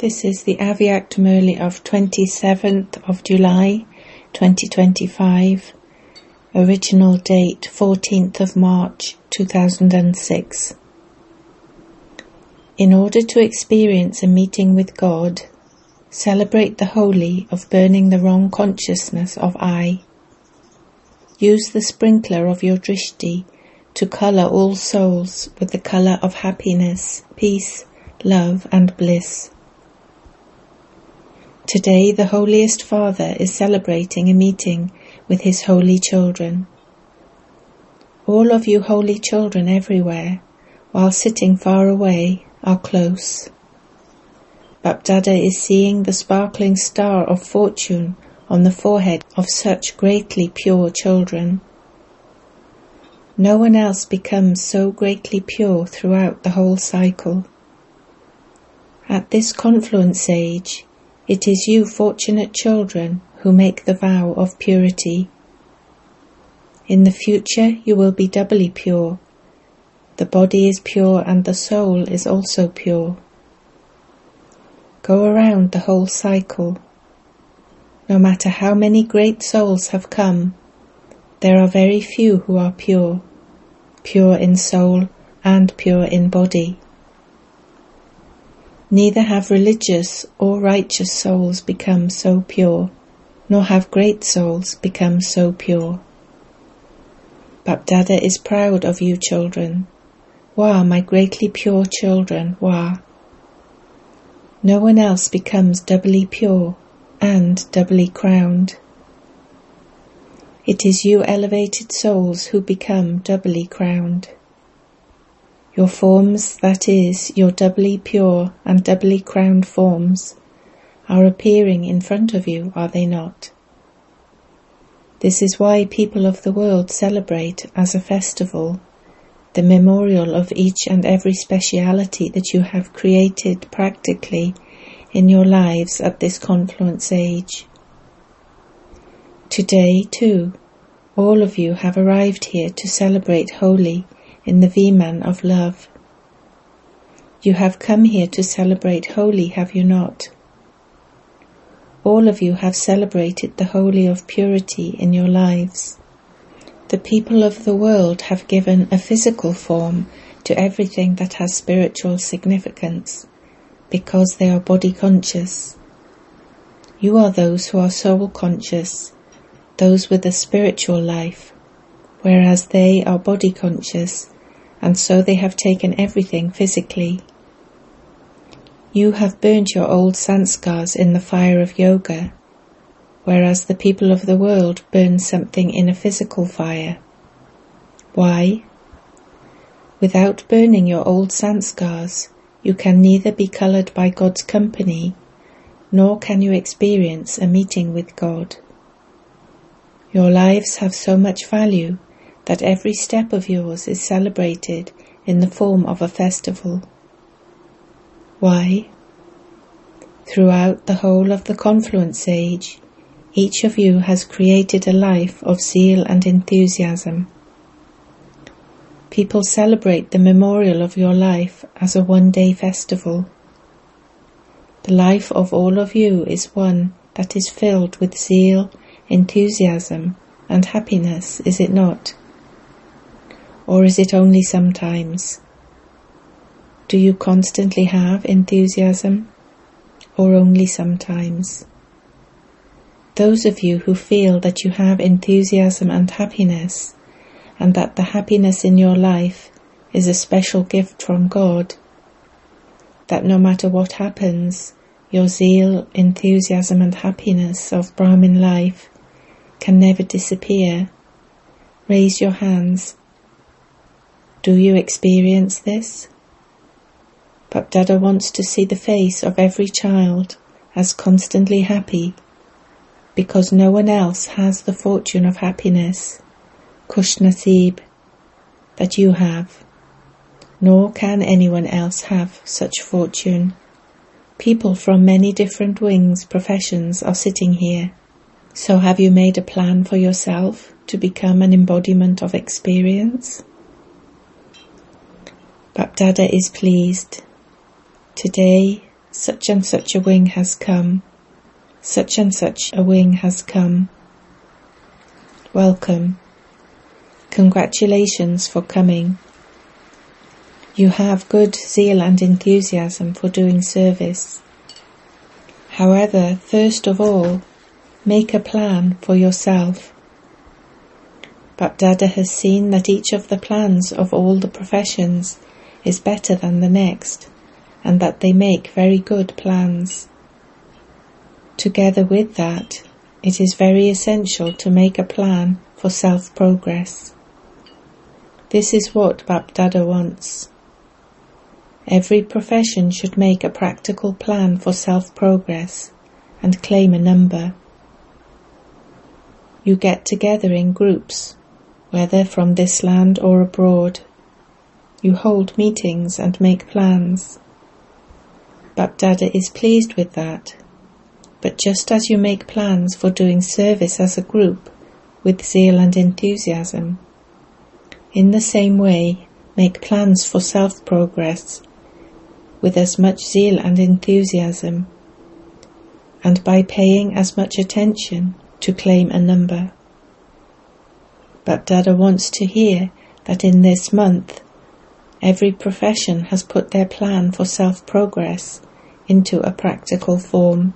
This is the Avyakt Murli of 27th of July 2025, original date 14th of March 2006. In order to experience a meeting with God, celebrate the holy of burning the wrong consciousness of I. Use the sprinkler of your drishti to colour all souls with the colour of happiness, peace, love and bliss. Today the Holiest Father is celebrating a meeting with his holy children. All of you holy children everywhere, while sitting far away, are close. Bapdada is seeing the sparkling star of fortune on the forehead of such greatly pure children. No one else becomes so greatly pure throughout the whole cycle. At this confluence age, it is you fortunate children who make the vow of purity. In the future you will be doubly pure. The body is pure and the soul is also pure. Go around the whole cycle. No matter how many great souls have come, there are very few who are pure, pure in soul and pure in body. Neither have religious or righteous souls become so pure, nor have great souls become so pure. Bapdada is proud of you children. Wah, my greatly pure children, wah. No one else becomes doubly pure and doubly crowned. It is you elevated souls who become doubly crowned. Your forms, that is, your doubly pure and doubly crowned forms, are appearing in front of you, are they not? This is why people of the world celebrate as a festival the memorial of each and every speciality that you have created practically in your lives at this confluence age. Today, too, all of you have arrived here to celebrate Holi in the Viman of love. You have come here to celebrate Holi, have you not? All of you have celebrated the Holi of purity in your lives. The people of the world have given a physical form to everything that has spiritual significance, because they are body conscious. You are those who are soul conscious, those with a spiritual life, whereas they are body conscious, and so they have taken everything physically. You have burnt your old sanskars in the fire of yoga, whereas the people of the world burn something in a physical fire. Why? Without burning your old sanskars, you can neither be coloured by God's company, nor can you experience a meeting with God. Your lives have so much value that every step of yours is celebrated in the form of a festival. Why? Throughout the whole of the confluence age, each of you has created a life of zeal and enthusiasm. People celebrate the memorial of your life as a one-day festival. The life of all of you is one that is filled with zeal, enthusiasm and happiness, is it not? Or is it only sometimes? Do you constantly have enthusiasm, or only sometimes? Those of you who feel that you have enthusiasm and happiness, and that the happiness in your life is a special gift from God, that no matter what happens, your zeal, enthusiasm and happiness of Brahmin life can never disappear, raise your hands. Do you experience this? Bapdada wants to see the face of every child as constantly happy, because no one else has the fortune of happiness, Khush Nasib, that you have, nor can anyone else have such fortune. People from many different wings, professions are sitting here. So have you made a plan for yourself to become an embodiment of experience? Bapdada is pleased. Today, such and such a wing has come. Such and such a wing has come. Welcome. Congratulations for coming. You have good zeal and enthusiasm for doing service. However, first of all, make a plan for yourself. BapDada has seen that each of the plans of all the professions is better than the next, and that they make very good plans. Together with that, it is very essential to make a plan for self-progress. This is what BapDada wants. Every profession should make a practical plan for self-progress and claim a number. You get together in groups, whether from this land or abroad. You hold meetings and make plans. BapDada is pleased with that. But just as you make plans for doing service as a group with zeal and enthusiasm, in the same way make plans for self-progress with as much zeal and enthusiasm, and by paying as much attention to claim a number. BapDada wants to hear that in this month every profession has put their plan for self-progress into a practical form.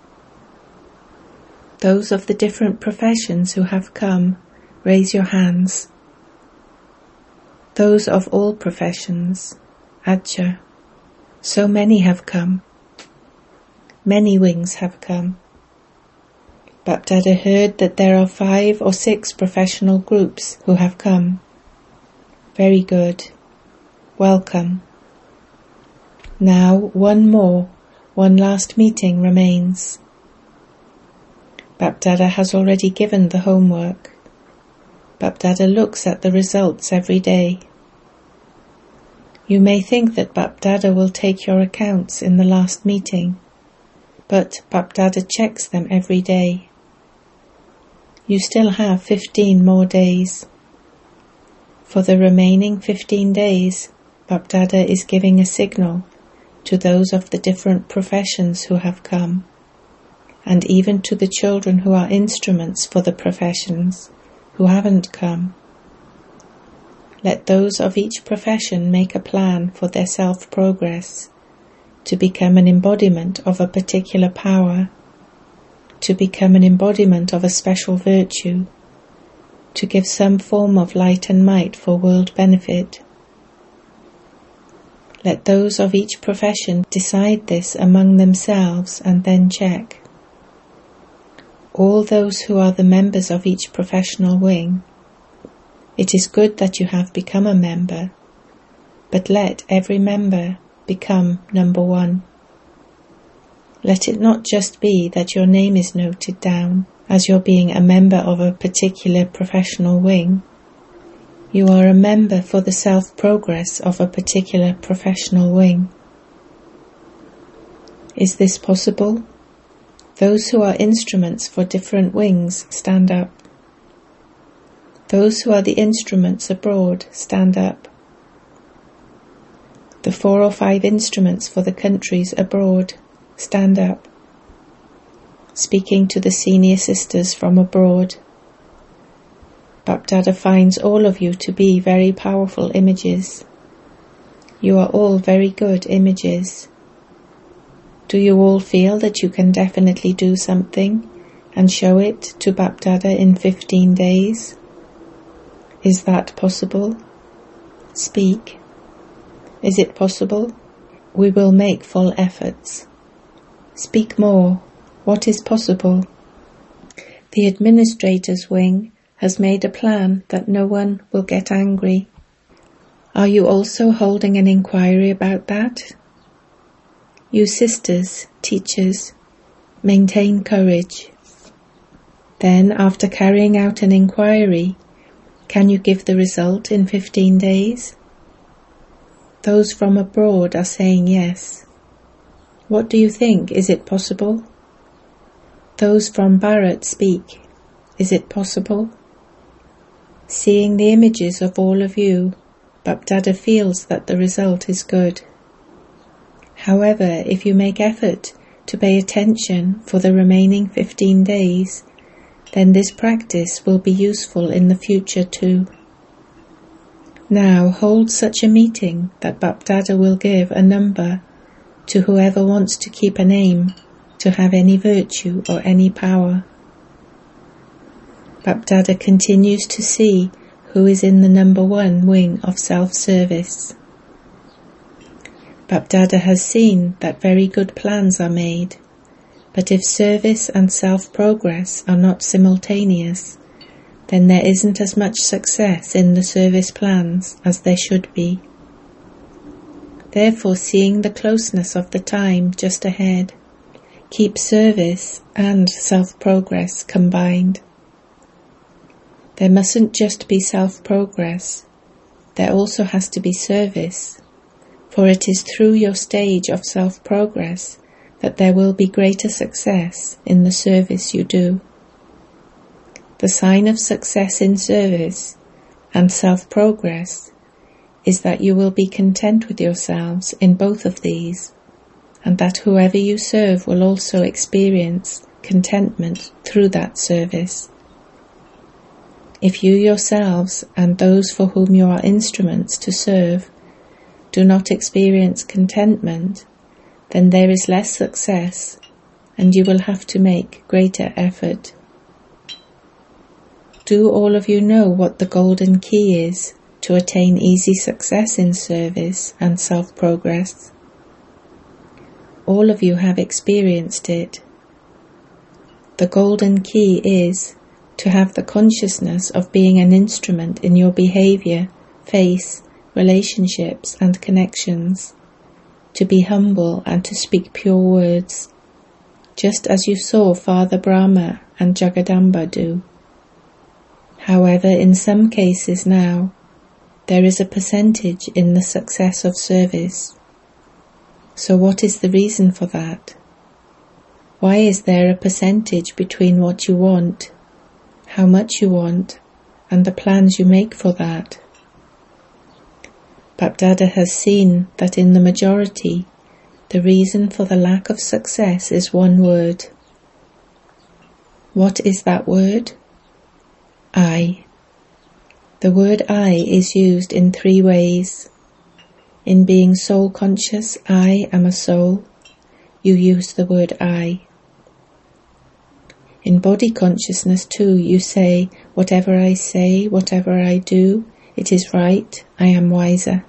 Those of the different professions who have come, raise your hands. Those of all professions, Acha. So many have come. Many wings have come. BapDada heard that there are 5 or 6 professional groups who have come. Very good. Welcome. Now one last meeting remains. BapDada has already given the homework. BapDada looks at the results every day. You may think that BapDada will take your accounts in the last meeting, but BapDada checks them every day. You still have 15 more days. For the remaining 15 days, BapDada is giving a signal to those of the different professions who have come, and even to the children who are instruments for the professions who haven't come. Let those of each profession make a plan for their self-progress, to become an embodiment of a particular power, to become an embodiment of a special virtue, to give some form of light and might for world benefit. Let those of each profession decide this among themselves and then check. All those who are the members of each professional wing, it is good that you have become a member, but let every member become number 1. Let it not just be that your name is noted down as you're being a member of a particular professional wing. You are a member for the self-progress of a particular professional wing. Is this possible? Those who are instruments for different wings, stand up. Those who are the instruments abroad, stand up. The 4 or 5 instruments for the countries abroad, stand up. Speaking to the senior sisters from abroad. BapDada finds all of you to be very powerful images. You are all very good images. Do you all feel that you can definitely do something and show it to BapDada in 15 days? Is that possible? Speak. Is it possible? We will make full efforts. Speak more. What is possible? The administrator's wing has made a plan that no one will get angry. Are you also holding an inquiry about that? You sisters, teachers, maintain courage. Then, after carrying out an inquiry, can you give the result in 15 days? Those from abroad are saying yes. What do you think? Is it possible? Those from Bharat speak. Is it possible? Seeing the images of all of you, BapDada feels that the result is good. However, if you make effort to pay attention for the remaining 15 days, then this practice will be useful in the future too. Now hold such a meeting that Bapdada will give a number to whoever wants to keep a name, to have any virtue or any power. Bapdada continues to see who is in the number 1 wing of self-service. Bapdada has seen that very good plans are made, but if service and self-progress are not simultaneous, then there isn't as much success in the service plans as there should be. Therefore, seeing the closeness of the time just ahead, keep service and self-progress combined. There mustn't just be self-progress, there also has to be service, for it is through your stage of self-progress that there will be greater success in the service you do. The sign of success in service and self-progress is that you will be content with yourselves in both of these, and that whoever you serve will also experience contentment through that service. If you yourselves and those for whom you are instruments to serve do not experience contentment, then there is less success, and you will have to make greater effort. Do all of you know what the golden key is to attain easy success in service and self-progress? All of you have experienced it. The golden key is to have the consciousness of being an instrument in your behavior, face, relationships and connections, to be humble and to speak pure words, just as you saw Father Brahma and Jagadamba do. However, in some cases now, there is a percentage in the success of service. So what is the reason for that? Why is there a percentage between what you want, how much you want, and the plans you make for that? Bapdada has seen that in the majority, the reason for the lack of success is one word. What is that word? I. The word I is used in 3 ways. In being soul conscious, I am a soul, you use the word I. In body consciousness too, you say, whatever I say, whatever I do, it is right, I am wiser.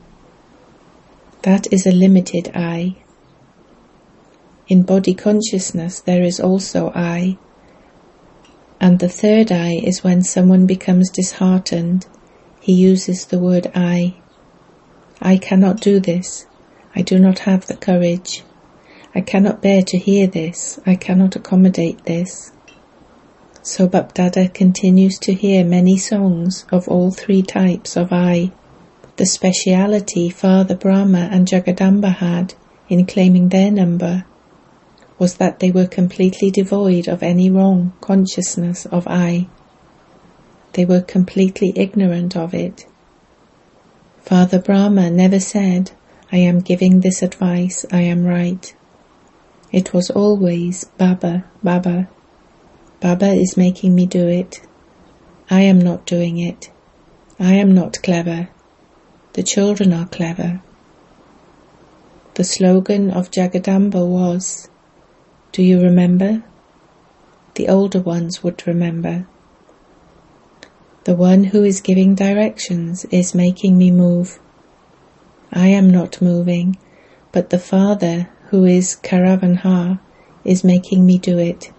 That is a limited I. In body consciousness there is also I. And the third I is when someone becomes disheartened, he uses the word I. I cannot do this. I do not have the courage. I cannot bear to hear this. I cannot accommodate this. So Bapdada continues to hear many songs of all 3 types of I. The speciality Father Brahma and Jagadamba had in claiming their number was that they were completely devoid of any wrong consciousness of I. They were completely ignorant of it. Father Brahma never said, I am giving this advice, I am right. It was always, Baba, Baba. Baba is making me do it. I am not doing it. I am not clever. The children are clever. The slogan of Jagadamba was, do you remember? The older ones would remember. The one who is giving directions is making me move. I am not moving, but the Father, who is Karavanha, is making me do it.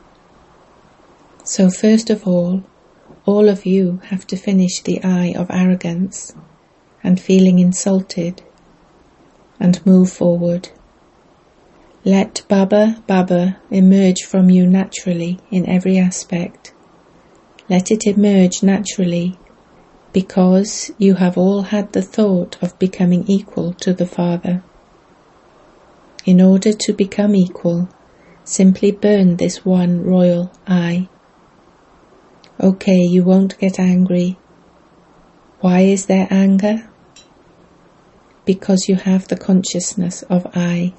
So first of all of you have to finish the I of arrogance and feeling insulted and move forward. Let Baba, Baba emerge from you naturally in every aspect. Let it emerge naturally, because you have all had the thought of becoming equal to the Father. In order to become equal, simply burn this one royal I. Okay, you won't get angry. Why is there anger? because you have the consciousness of I.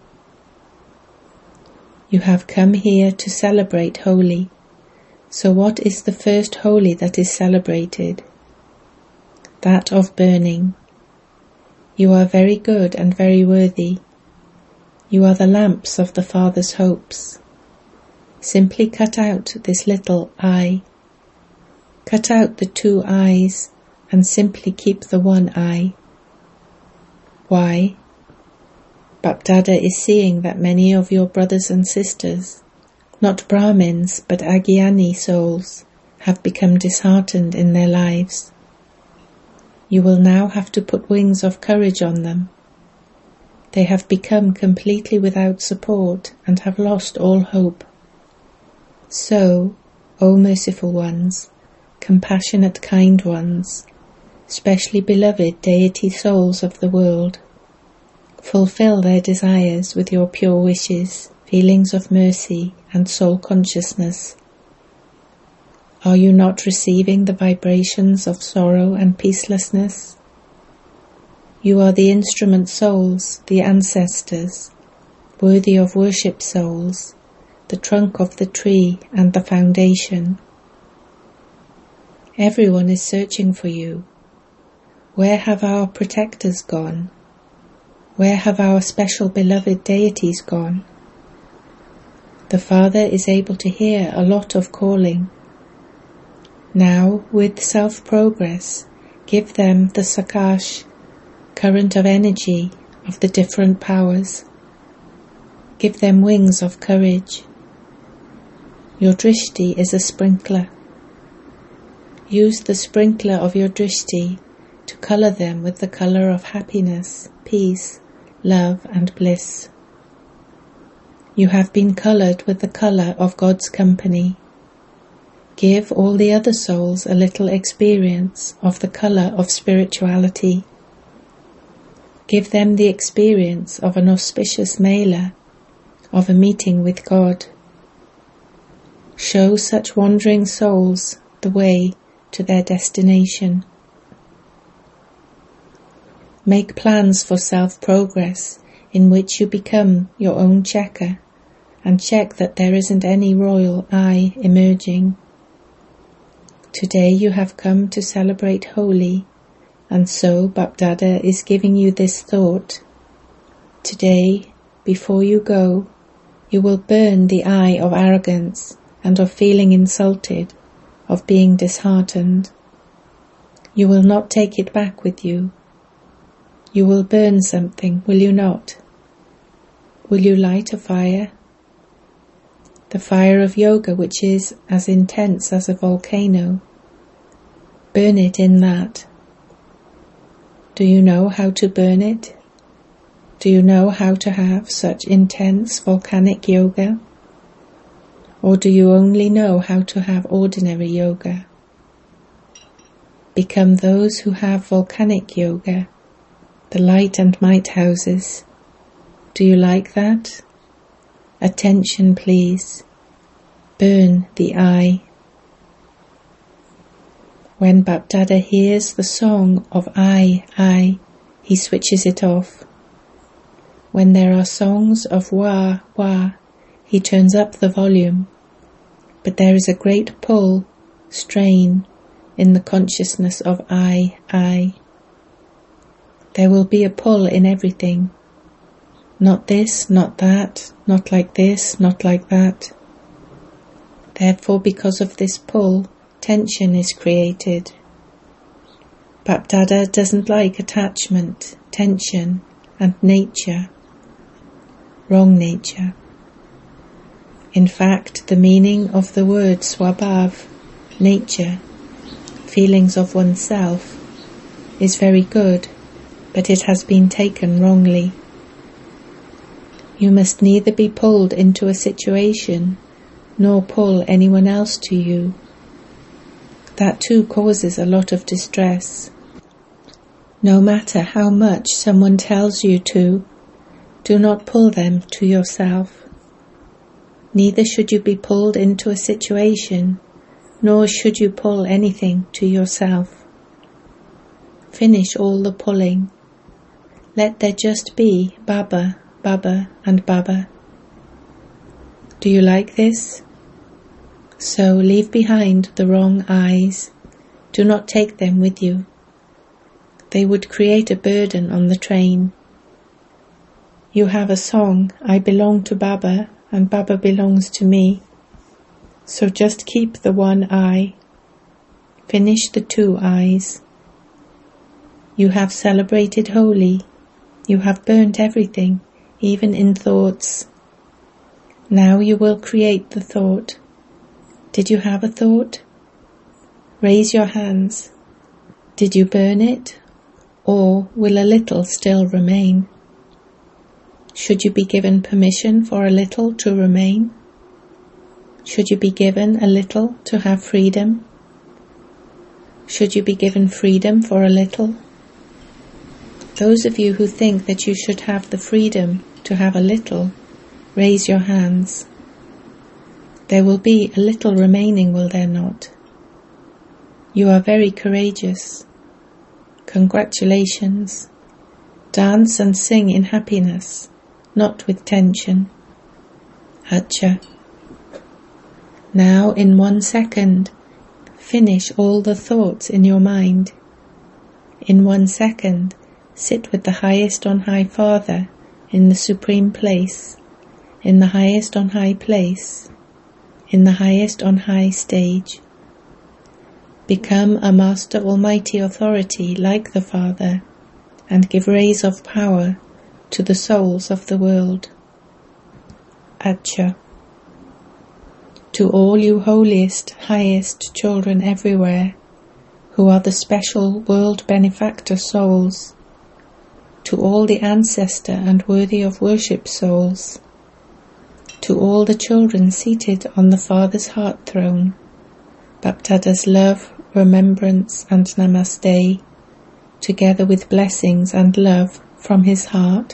You have come here to celebrate Holi. So what is the first Holi that is celebrated? That of burning. You are very good and very worthy. You are the lamps of the Father's hopes. Simply cut out this little I. Cut out the two eyes and simply keep the one eye. Why? Bapdada is seeing that many of your brothers and sisters, not Brahmins but Agyani souls, have become disheartened in their lives. You will now have to put wings of courage on them. They have become completely without support and have lost all hope. So, O merciful ones, compassionate kind ones, specially beloved deity souls of the world, fulfill their desires with your pure wishes, feelings of mercy and soul consciousness. Are you not receiving the vibrations of sorrow and peacelessness? You are the instrument souls, the ancestors, worthy of worship souls, the trunk of the tree and the foundation. Everyone is searching for you. Where have our protectors gone? Where have our special beloved deities gone? The Father is able to hear a lot of calling. Now, with self-progress, give them the Sakash, current of energy of the different powers. Give them wings of courage. Your drishti is a sprinkler. Use the sprinkler of your drishti to colour them with the colour of happiness, peace, love and bliss. You have been coloured with the colour of God's company. Give all the other souls a little experience of the colour of spirituality. Give them the experience of an auspicious mela, of a meeting with God. Show such wandering souls the way to their destination. Make plans for self-progress in which you become your own checker and check that there isn't any royal I emerging. Today you have come to celebrate Holi, and so Bapdada is giving you this thought. Today, before you go, you will burn the eye of arrogance and of feeling insulted, of being disheartened. You will not take it back with you. You will burn something, will you not? Will you light a fire? The fire of yoga, which is as intense as a volcano. Burn it in that. Do you know how to burn it? Do you know how to have such intense volcanic yoga? Or do you only know how to have ordinary yoga? Become those who have volcanic yoga, the light and might houses. Do you like that? Attention, please. Burn the eye. When Bapdada hears the song of I, he switches it off. When there are songs of wa, he turns up the volume. But there is a great pull, strain, in the consciousness of I. There will be a pull in everything. Not this, not that, not like this, not like that. Therefore, because of this pull, tension is created. Bapdada doesn't like attachment, tension, and nature. Wrong nature. In fact, the meaning of the word swabhav, nature, feelings of oneself, is very good, but it has been taken wrongly. You must neither be pulled into a situation, nor pull anyone else to you. That too causes a lot of distress. No matter how much someone tells you to, do not pull them to yourself. Neither should you be pulled into a situation, nor should you pull anything to yourself. Finish all the pulling. Let there just be Baba, Baba and Baba. Do you like this? So leave behind the wrong eyes. Do not take them with you. They would create a burden on the train. You have a song, I belong to Baba and Baba belongs to me. So just keep the one eye. Finish the 2 eyes. You have celebrated Holi. You have burnt everything, even in thoughts. Now you will create the thought. Did you have a thought? Raise your hands. Did you burn it? Or will a little still remain? Should you be given permission for a little to remain? Should you be given a little to have freedom? Should you be given freedom for a little? Those of you who think that you should have the freedom to have a little, raise your hands. There will be a little remaining, will there not? You are very courageous. Congratulations. Dance and sing in happiness, not with tension. Acha. Now in 1 second, finish all the thoughts in your mind. In 1 second, sit with the highest on high Father in the supreme place, in the highest on high place, in the highest on high stage. Become a Master Almighty Authority like the Father and give rays of power to the souls of the world. Acha. To all you holiest, highest children everywhere, who are the special world benefactor souls, to all the ancestor and worthy of worship souls, to all the children seated on the Father's heart throne, Bapdada's love, remembrance and namaste, together with blessings and love from his heart.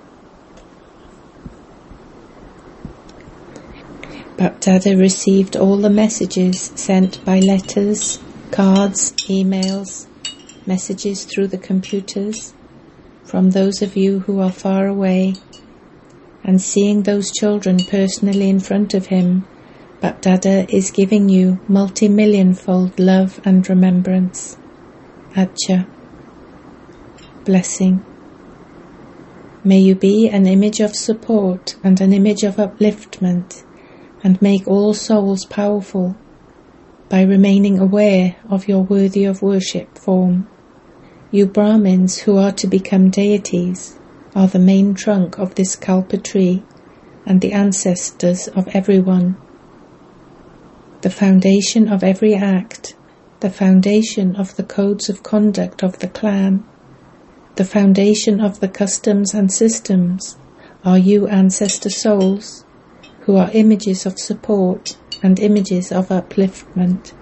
Bapdada received all the messages sent by letters, cards, emails, messages through the computers, from those of you who are far away, and seeing those children personally in front of him, Bapdada is giving you multi-million-fold love and remembrance. Acha. Blessing. May you be an image of support and an image of upliftment, and make all souls powerful by remaining aware of your worthy of worship form. You Brahmins who are to become deities are the main trunk of this Kalpa tree and the ancestors of everyone. The foundation of every act, the foundation of the codes of conduct of the clan, the foundation of the customs and systems are you ancestor souls, who are images of support and images of upliftment.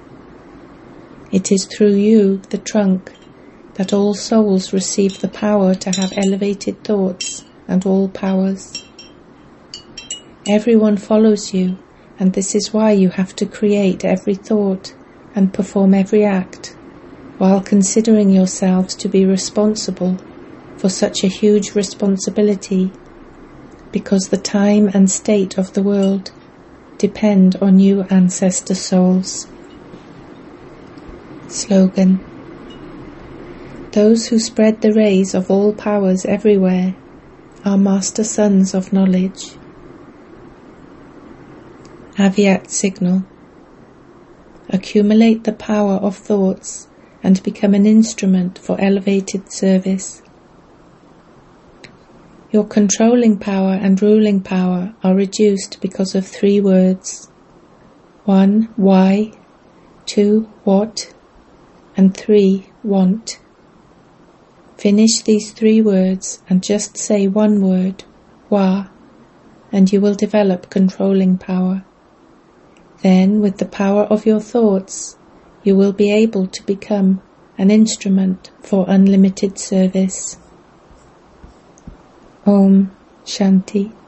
It is through you, the trunk, that all souls receive the power to have elevated thoughts and all powers. Everyone follows you, and this is why you have to create every thought and perform every act, while considering yourselves to be responsible for such a huge responsibility, because the time and state of the world depend on you ancestor souls. Slogan. Those who spread the rays of all powers everywhere are master sons of knowledge. Avyat signal. Accumulate the power of thoughts and become an instrument for elevated service. Your controlling power and ruling power are reduced because of 3 words. 1. Why. 2. What. And 3. Want. Finish these 3 words and just say 1 word, Wa, and you will develop controlling power. Then, with the power of your thoughts, you will be able to become an instrument for unlimited service. Om Shanti.